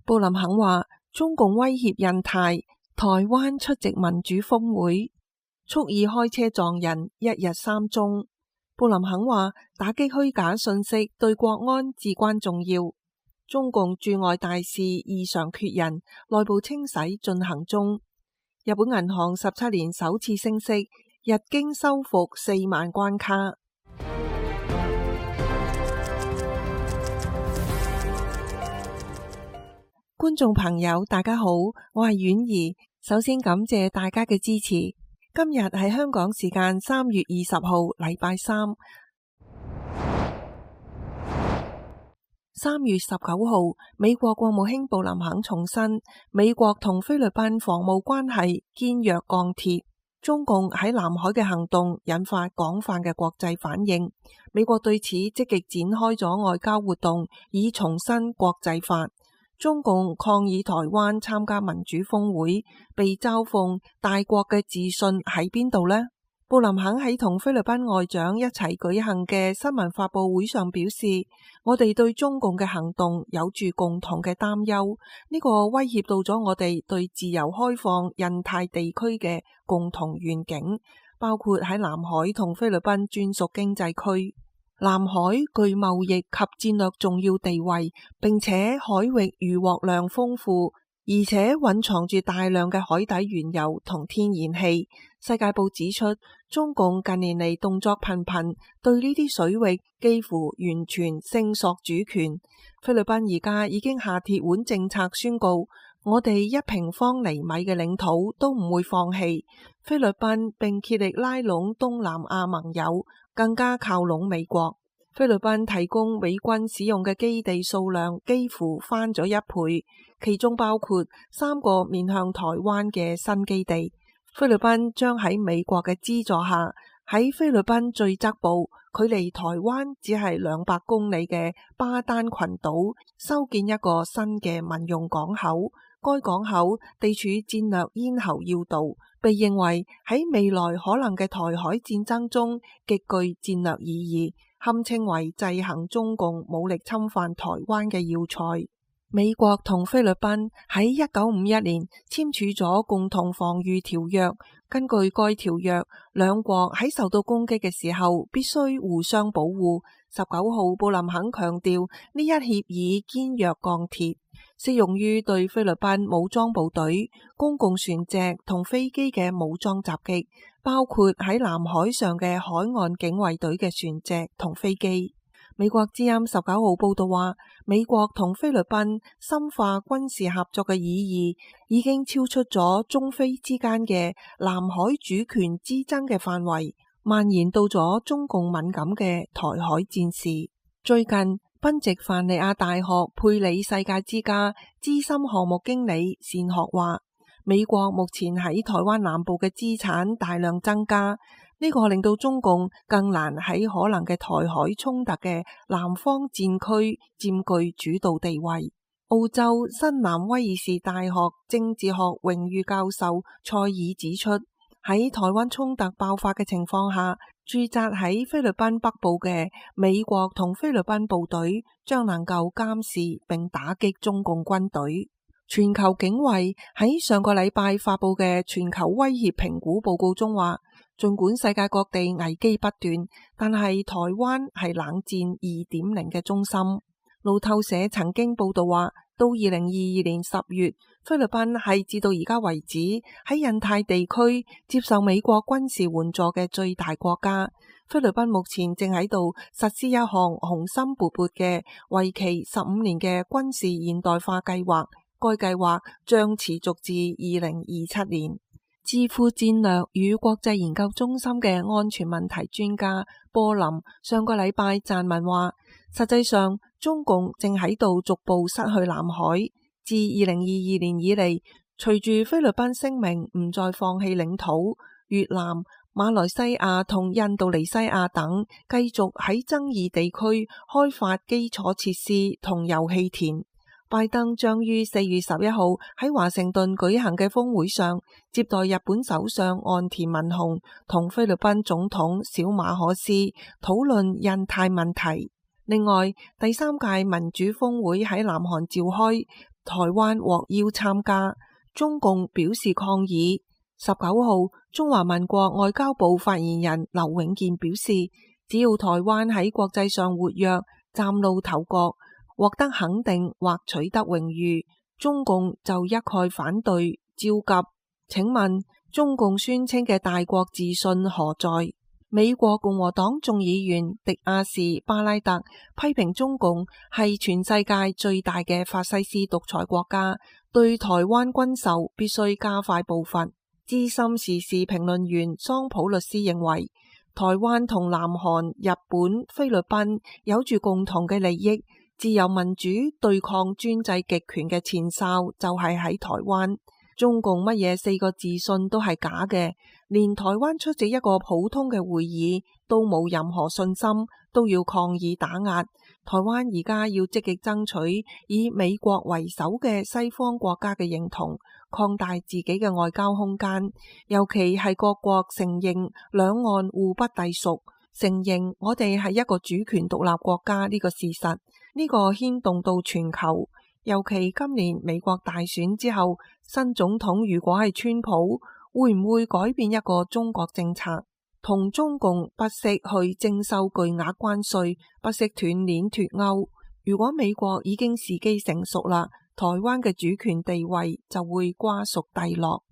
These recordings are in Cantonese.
布林肯話，中共威脅印太，台灣出席民主峰會，蓄意開車撞人，一日3宗。布林肯話，打擊虛假信息對國安至關重要。中共駐外大使異常缺人，內部清洗進行中。日本銀行17年首次升息，日經收復4萬關卡。觀眾朋友大家好，我係婉兒，首先感謝大家嘅支持。今日係香港時間3月20號，禮拜三。3月19號，美國國務卿布林肯重申，美國同菲律賓防務關係堅若鋼鐵。中共喺南海嘅行動引發廣泛嘅國際反應，美國對此積極展開咗外交活動，以重申國際法。中共抗議台灣參加民主峰會，被嘲諷大國嘅自信喺邊度呢？布林肯喺同菲律賓外長一齊舉行嘅新聞發佈會上表示，我哋對中共嘅行動有住共同嘅擔憂，呢個威脅到咗我哋對自由開放印太地區嘅共同願景，包括喺南海同菲律賓專屬經濟區。南海具貿易及戰略重要地位，並且海域漁獲量豐富，而且蘊藏住大量嘅海底原油同天然氣。世界報指出，中共近年嚟動作頻頻，對呢啲水域幾乎完全聲索主權。菲律賓而家已經下鐵腕政策宣告，我哋1平方厘米嘅領土都唔會放棄。菲律賓並竭力拉攏東南亞盟友，更加靠攏美國。菲律賓提供美軍使用嘅基地數量幾乎翻咗1倍，其中包括3個面向台灣嘅新基地。菲律賓將喺美國嘅資助下，喺菲律賓最側部，距離台灣只係200公里嘅巴丹群島，修建一個新嘅民用港口。該港口地處戰略咽喉要道，被認為喺未來可能嘅台海戰爭中極具戰略意義，堪稱為制衡中共武力侵犯台灣嘅要塞。美國同菲律賓喺1951年簽署咗共同防禦條約，根據該條約，兩國喺受到攻擊嘅時候必須互相保護。19號，布林肯強調呢一協議堅若鋼鐵，適用於對菲律賓武裝部隊、公共船隻同飛機嘅武裝襲擊，包括喺南海上嘅海岸警衛隊嘅船隻同飛機。美國之音19號報道話，美國同菲律賓深化軍事合作嘅意義已經超出咗中菲之間嘅南海主權之爭嘅範圍，蔓延到咗中共敏感嘅台海戰事。最近，賓夕凡尼亞大學佩里世界之家資深項目經理善學話，美國目前喺台灣南部嘅資產大量增加，呢個令到中共更難喺可能嘅台海衝突嘅南方戰區佔據主導地位。澳洲新南威爾士大學政治學榮譽教授塞爾指出，喺台灣衝突爆發嘅情況下，駐紮喺菲律賓北部嘅美國同菲律賓部隊將能夠監視並打擊中共軍隊。全球警衛喺上個禮拜發佈嘅全球威脅評估報告中話，儘管世界各地危機不斷，但係台灣係冷戰 2.0 嘅中心。路透社曾經報道話，到2022年10月，菲律賓係至到而家為止喺印太地區接受美國軍事援助嘅最大國家。菲律賓目前正喺度實施一項雄心勃勃嘅為期15年嘅軍事現代化計劃，該計劃將持續至2027年。智庫戰略與國際研究中心嘅安全問題專家波林上個禮拜撰文話，實際上中共正喺度逐步失去南海。自2022年以嚟，隨住菲律賓聲明唔再放棄領土，越南、馬來西亞同印度尼西亞等繼續喺爭議地區開發基礎設施同油氣田。拜登將於4月11號喺華盛頓舉行嘅峰會上接待日本首相岸田文雄同菲律賓總統小馬可斯討論印太問題。另外，第3屆民主峰會喺南韓召開， 台灣獲邀參加，中共表示抗議。19號，中華民國外交部發言人劉永健表示，只要台灣喺國際上活躍、嶄露頭角、獲得肯定或取得榮譽，中共就一概反對召集。請問中共宣稱嘅大國自信何在？美國共和黨眾議員迪亞士巴拉特批評中共係全世界最大嘅法西斯獨裁國家，對台灣軍售必須加快步伐。資深時事評論員桑普律師認為，台灣同南韓、日本、菲律賓有住共同嘅利益，自由民主對抗專制極權嘅前哨就係喺台灣。中共乜嘢4個自信都係假嘅，連台灣出席一個普通嘅會議都冇任何信心，都要抗議打壓。台灣而家要積極爭取以美國為首嘅西方國家嘅認同，擴大自己嘅外交空間，尤其係各國承認兩岸互不隸屬，承認我哋係一個主權獨立國家呢個事實，呢個牽動到全球。尤其今年美國大選之後，新總統如果係川普，會唔會改變一個中國政策？同中共不惜去徵收巨額關稅，不惜斷鏈脫鈎。如果美國已經時機成熟啦，台灣嘅主權地位就會瓜熟蒂落。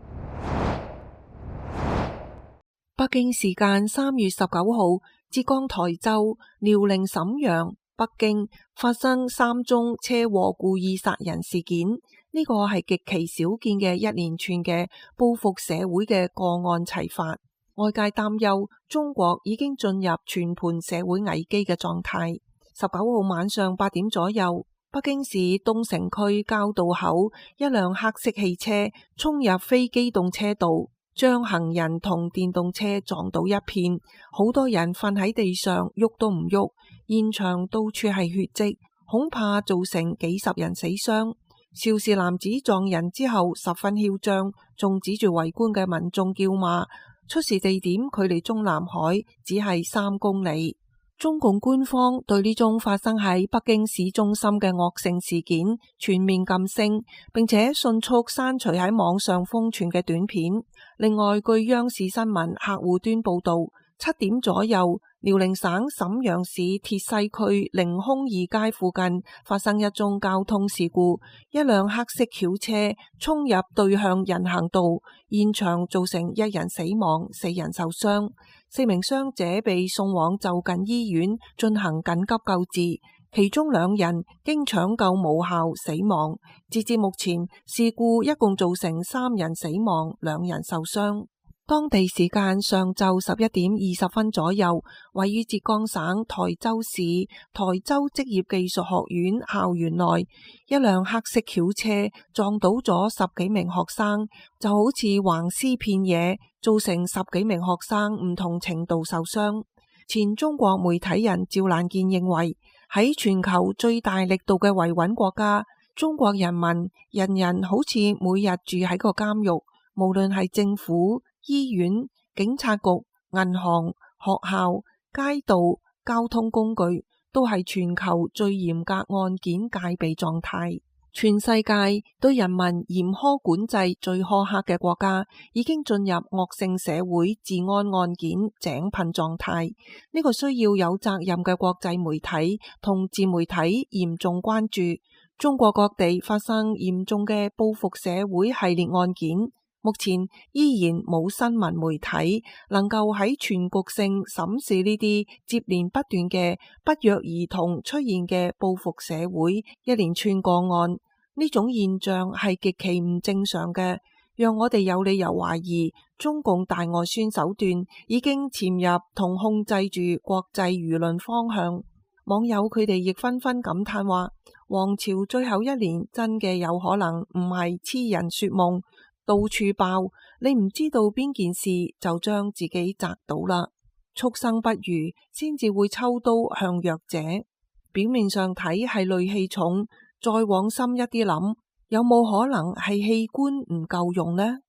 北京時間3月19號，浙江台州、遼寧瀋陽、北京發生3宗車禍故意殺人事件，呢個係極其少見嘅一連串嘅報復社會嘅個案齊發。外界擔憂中國已經進入全盤社會危機嘅狀態。19號晚上8點左右，北京市東城區交道口，一輛黑色汽車衝入非機動車道，將行人同電動車撞倒一片，好多人瞓喺地上喐都唔喐，現場到處係血跡，恐怕造成幾十人死傷。肇事男子撞人之後十分囂張，仲指住圍觀嘅民眾叫罵。出事地點距離中南海只係3公里。中共官方對呢宗發生喺北京市中心嘅惡性事件全面噤聲，並且迅速刪除喺網上瘋傳嘅短片。另外，據央視新聞客戶端報道，7點左右，遼寧省瀋陽市鐵西區凌空二街附近發生一宗交通事故，一輛黑色轎車衝入對向人行道，現場造成1人死亡，4人受傷，4名傷者被送往就近醫院進行緊急救治，其中2人經搶救無效死亡。截至目前，事故一共造成3人死亡，2人受傷。當地時間上晝11點20分左右，位於浙江省台州市台州職業技術學院校園內，一輛黑色轎車撞倒咗10幾名學生，就好似橫屍遍野，造成10幾名學生唔同程度受傷。前中國媒體人趙蘭健認為，喺全球最大力度嘅維穩國家，中國人民人人好似每日住喺個監獄，無論係政府、醫院、警察局、銀行、學校、街道、交通工具，都係全球最嚴格案件戒備狀態。全世界對人民嚴苛管制最苛刻嘅國家，已經進入惡性社會治安案件井噴狀態。呢個需要有責任嘅國際媒體同自媒體嚴重關注。中國各地發生嚴重嘅報復社會系列案件。目前依然冇新聞媒體能夠喺全局性審視呢啲接連不斷嘅不約而同出現嘅報復社會一連串個案。呢種現象係極其唔正常嘅，讓我哋有理由懷疑中共大外宣手段已經潛入同控制住國際輿論方向。網友佢哋亦紛紛感嘆話，王朝最後1年真嘅有可能唔係痴人說夢。到處爆，你唔知道邊件事就將自己砸倒啦。畜生不如，先至會抽刀向弱者。表面上睇係戾氣重，再往深一啲諗，有冇可能係器官唔夠用呢？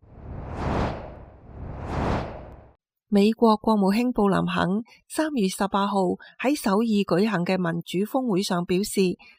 美國國務卿布林肯3月18號喺首爾舉行嘅民主峰會上表示，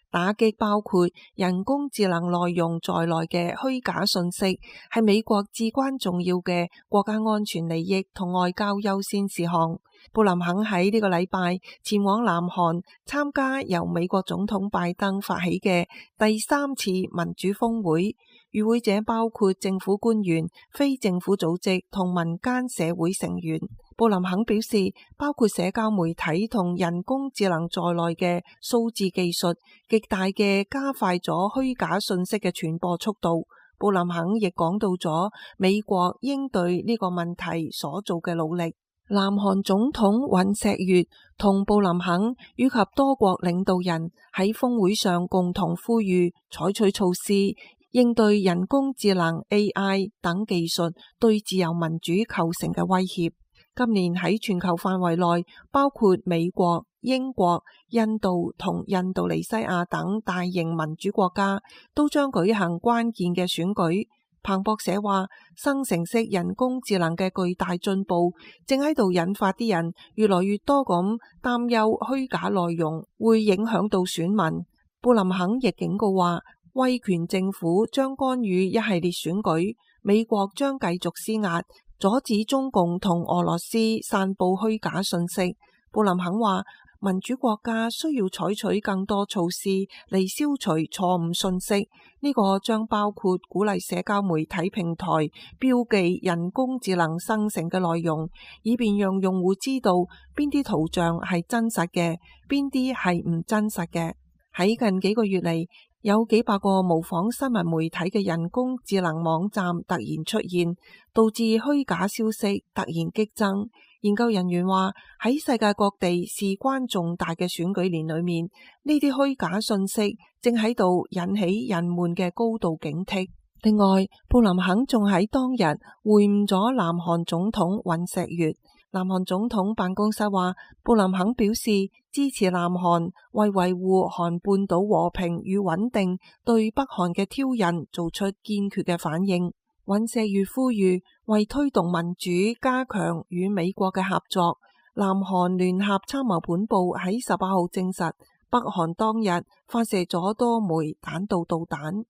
打擊包括人工智能內容在內嘅虛假信息，係美國至關重要嘅國家安全利益同外交優先事項。布林肯喺呢個禮拜前往南韓參加由美國總統拜登發起嘅第3次民主峰會，與會者包括政府官員、非政府組織同民間社會成員。布林肯表示，包括社交媒體同人工智能在內嘅數字技術，極大嘅加快咗虛假信息嘅傳播速度。布林肯亦講到咗美國應對呢個問題所做嘅努力。南韓總統尹錫悅同布林肯以及多國領導人喺峰會上共同呼籲採取措施，應對人工智能 AI 等技術對自由民主構成嘅威脅。今年喺全球範圍內，包括美國、英國、印度同印度尼西亞等大型民主國家，都將舉行關鍵嘅選舉。彭博社話，生成式人工智能嘅巨大進步，正喺度引發啲人越來越多咁擔憂虛假內容會影響到選民。布林肯亦警告話，威權政府將干預一系列選舉，美國將繼續施壓，阻止中共同俄羅斯散佈虛假信息。布林肯話，民主國家需要採取更多措施嚟消除錯誤信息，呢個將包括鼓勵社交媒體平台標記人工智能生成嘅內容，以便讓用戶知道邊啲圖像係真實嘅，邊啲係唔真實嘅。喺近幾個月嚟，有幾百個模仿新聞媒體嘅人工智能網站突然出現，導致虛假消息突然激增。研究人員話，喺世界各地事關重大嘅選舉年裏面，呢啲虛假信息正喺度引起人們嘅高度警惕。另外，布林肯仲喺當日會晤咗南韓總統尹錫悅。南韓總統辦公室話，布林肯表示支持南韓為維護韓半島和平與穩定對北韓嘅挑釁做出堅決嘅反應。尹錫悅呼籲為推動民主加強與美國嘅合作。南韓聯合參謀本部喺18號證實，北韓當日發射咗多枚彈道導彈。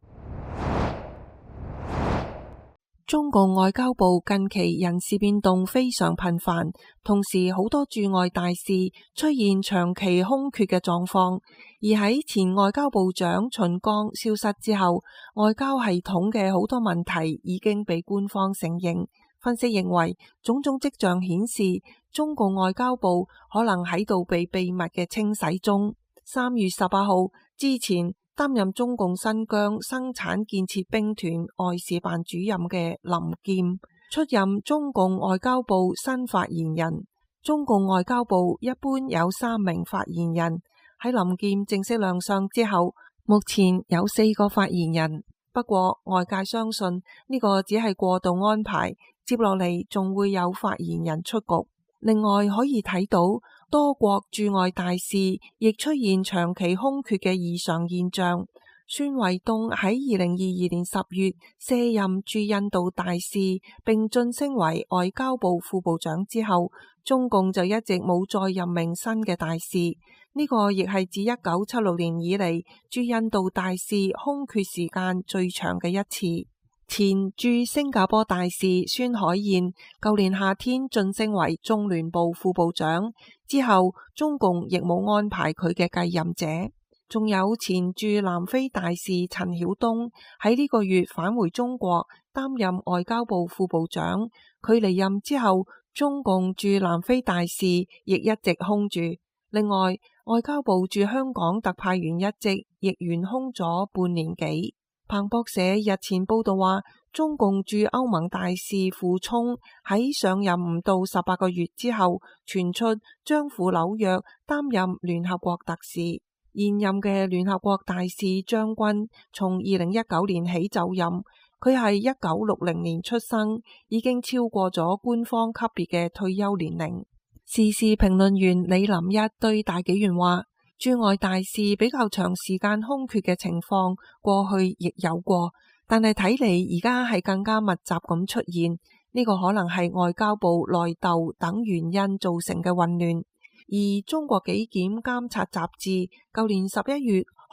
中共外交部近期人事變動非常頻繁，同時好多駐外大使出現長期空缺嘅狀況。而喺前外交部長秦剛消失之後，外交系統嘅好多問題已經被官方承認。分析認為，種種跡象顯示中共外交部可能喺度被秘密嘅清洗中。3月18號之前，擔任中共新疆生產建設兵團外事辦主任嘅林劍出任中共外交部新發言人。中共外交部一般有3名發言人，喺林劍正式亮相之後，目前有4個發言人。不過外界相信呢個只係過渡安排，接落嚟仲會有發言人出局。另外可以睇到，多國駐外大使亦出現長期空缺嘅異常現象。孫衛東喺2022年10月卸任駐印度大使，並晉升為外交部副部長之後，中共就一直冇再任命新嘅大使。呢個亦係自1976年以嚟駐印度大使空缺時間最長嘅一次。前駐新加坡大使孫海燕舊年夏天晉升為中聯部副部長之後，中共亦冇安排佢嘅繼任者。仲有前駐南非大使陳曉東喺呢個月返回中國擔任外交部副部長，佢離任之後，中共駐南非大使亦一直空住。另外，外交部駐香港特派員一職亦懸空咗半年幾。彭博社日前報道話，中共駐歐盟大使傅聰喺上任唔到18個月之後，傳出將赴紐約擔任聯合國特使。現任嘅聯合國大使張軍從2019年起就任，佢係1960年出生，已經超過咗官方級別嘅退休年齡。時事評論員李林一對大紀元話，駐外大使比較長時間空缺嘅情況過去亦有過，但係睇嚟而家係更加密集咁出現，呢個可能係外交部內鬥等原因造成嘅混亂。而中國紀檢監察雜誌舊年11月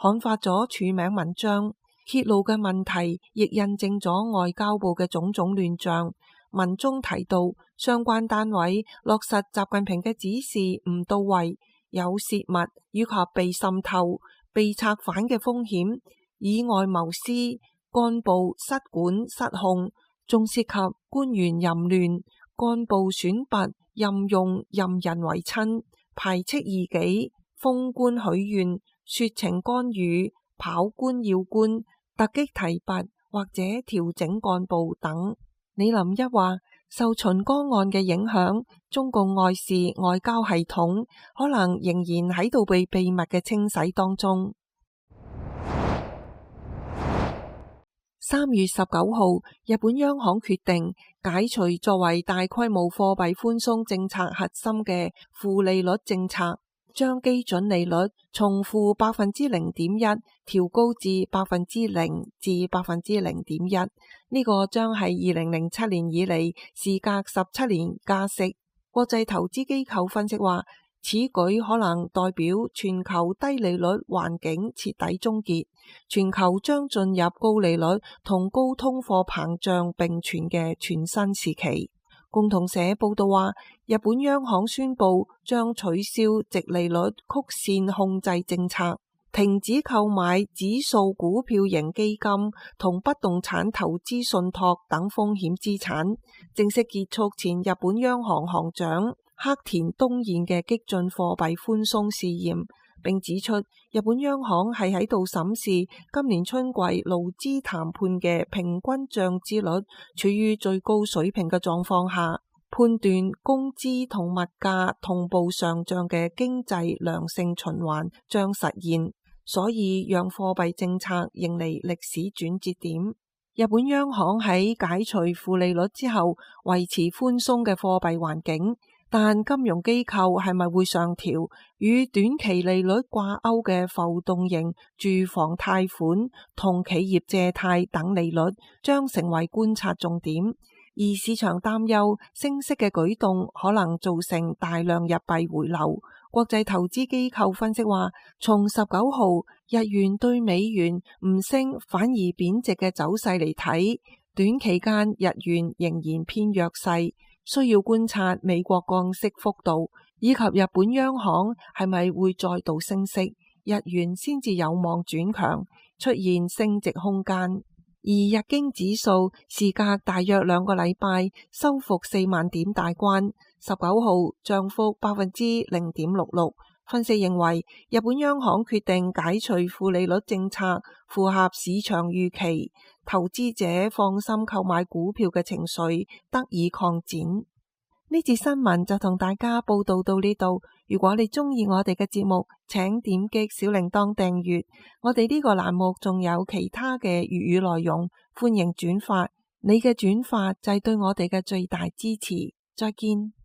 刊發咗署名文章，揭露嘅問題亦印證咗外交部嘅種種亂象。文中提到，相關單位落實習近平嘅指示唔到位，有泄密以及被滲透、被策反嘅風險，以外謀私、幹部失管失控，仲涉及官員淫亂、幹部選拔、任用任人唯親、排斥異己、封官許願、說情干預、跑官要官、突擊提拔或者調整幹部等。李林一話，受秦剛案嘅影響，中共外事外交系統可能仍然喺度被秘密嘅清洗當中。3月19號，日本央行決定解除作為大規模貨幣寬鬆政策核心嘅負利率政策，將基準利率從負0.1%調高至0%至0.1%，呢個將係2007年以嚟時隔17年加息。國際投資機構分析話，此舉可能代表全球低利率環境徹底終結，全球將進入高利率同高通貨膨脹並存嘅全新時期。共同社報道話，日本央行宣布將取消直利率曲線控制政策，停止購買指數股票型基金同不動產投資信託等風險資產，正式結束前日本央行行長黑田東彥嘅激進貨幣寬鬆試驗，並指出日本央行係喺度審視今年春季勞資談判嘅平均漲資率處於最高水平嘅狀況下，判斷工資同物價同步上漲嘅經濟良性循環將實現，所以讓貨幣政策迎嚟歷史轉折點。日本央行喺解除負利率之後維持寬鬆嘅貨幣環境，但金融機構係咪會上調與短期利率掛鈎嘅浮動型住房貸款同企業借貸等利率，將成為觀察重點。而市場擔憂升息嘅舉動可能造成大量日幣回流。國際投資機構分析話，從19號日元對美元唔升反而貶值嘅走勢嚟睇，短期間日元仍然偏弱勢。需要觀察美國降息幅度，以及日本央行係咪會再度升息，日元先至有望轉強，出現升值空間。而日經指數時隔大約2個禮拜收復4萬點大關，19號漲幅0.66%。分析認為，日本央行決定解除負利率政策，符合市場預期，投資者放心購買股票嘅情緒得以擴展。呢節新聞就同大家報道到呢度。如果你鍾意我哋嘅節目，請點擊小鈴鐺訂閱。我哋呢個欄目仲有其他嘅粵語內容，歡迎轉發。你嘅轉發就係對我哋嘅最大支持。再見。